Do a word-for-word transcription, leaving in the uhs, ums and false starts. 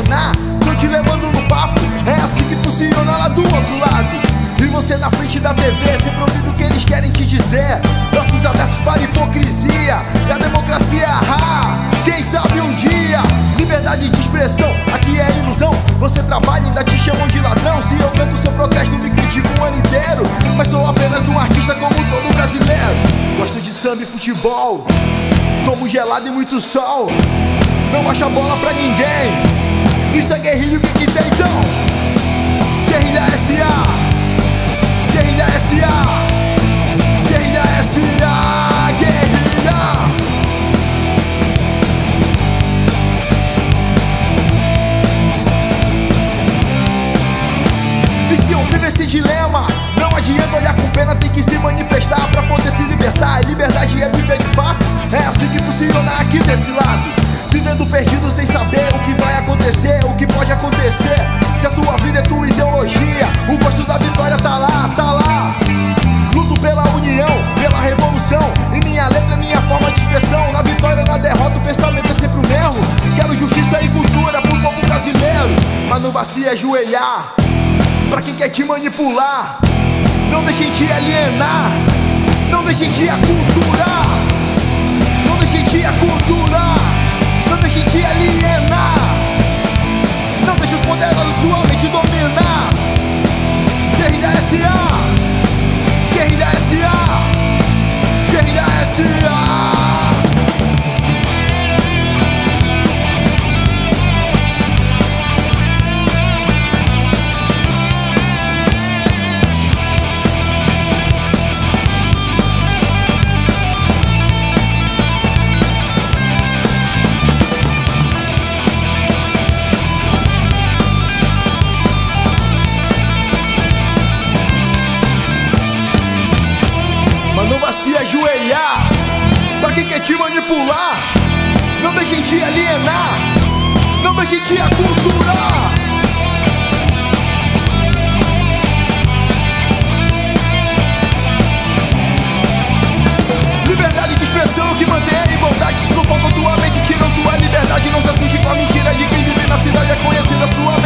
alienar, tô te levando no papo. É assim que funciona lá do outro lado. E você na frente da T V, sempre ouvindo o que eles querem te dizer. Braços abertos para hipocrisia e a democracia, ah, quem sabe um dia. Liberdade de expressão, aqui é ilusão. Você trabalha e ainda te chamam de ladrão. Se eu canto seu protesto, me critico um ano inteiro. Mas sou apenas um artista como todo brasileiro. Gosto de samba e futebol, tomo gelado e muito sol. Não baixo a bola pra ninguém. Isso é guerrilha, o que que tem então? Guerrilha S A, Guerrilha S A, Guerrilha S A, Guerrilha. E se eu vivo esse dilema, não adianta olhar com pena, tem que se manifestar pra poder se libertar. E liberdade é viver de fato, é assim que funciona aqui desse lado. Vivendo perdido sem saber o que vai acontecer, o que pode acontecer. Se a tua vida é tua ideologia, o gosto da vitória tá lá, tá lá. Luto pela união, pela revolução, e minha letra é minha forma de expressão. Na vitória, na derrota, o pensamento é sempre o mesmo. Quero justiça e cultura pro povo brasileiro. Mas não vá se ajoelhar pra quem quer te manipular. Não deixem te alienar, não deixem te aculturar, não deixem te aculturar, não deixem te alienar, não deixe os poderosos sua mente dominar. Guerrilha S A, Guerrilha S A, Guerrilha S A. Não vá se ajoelhar pra quem quer te manipular. Não deixem te alienar, não deixem te aculturar. Liberdade de expressão que mantém a igualdade. Se não falta tua mente, tiram tua liberdade. Não se assuste com a mentira de quem vive na cidade. É conhecida sua mente.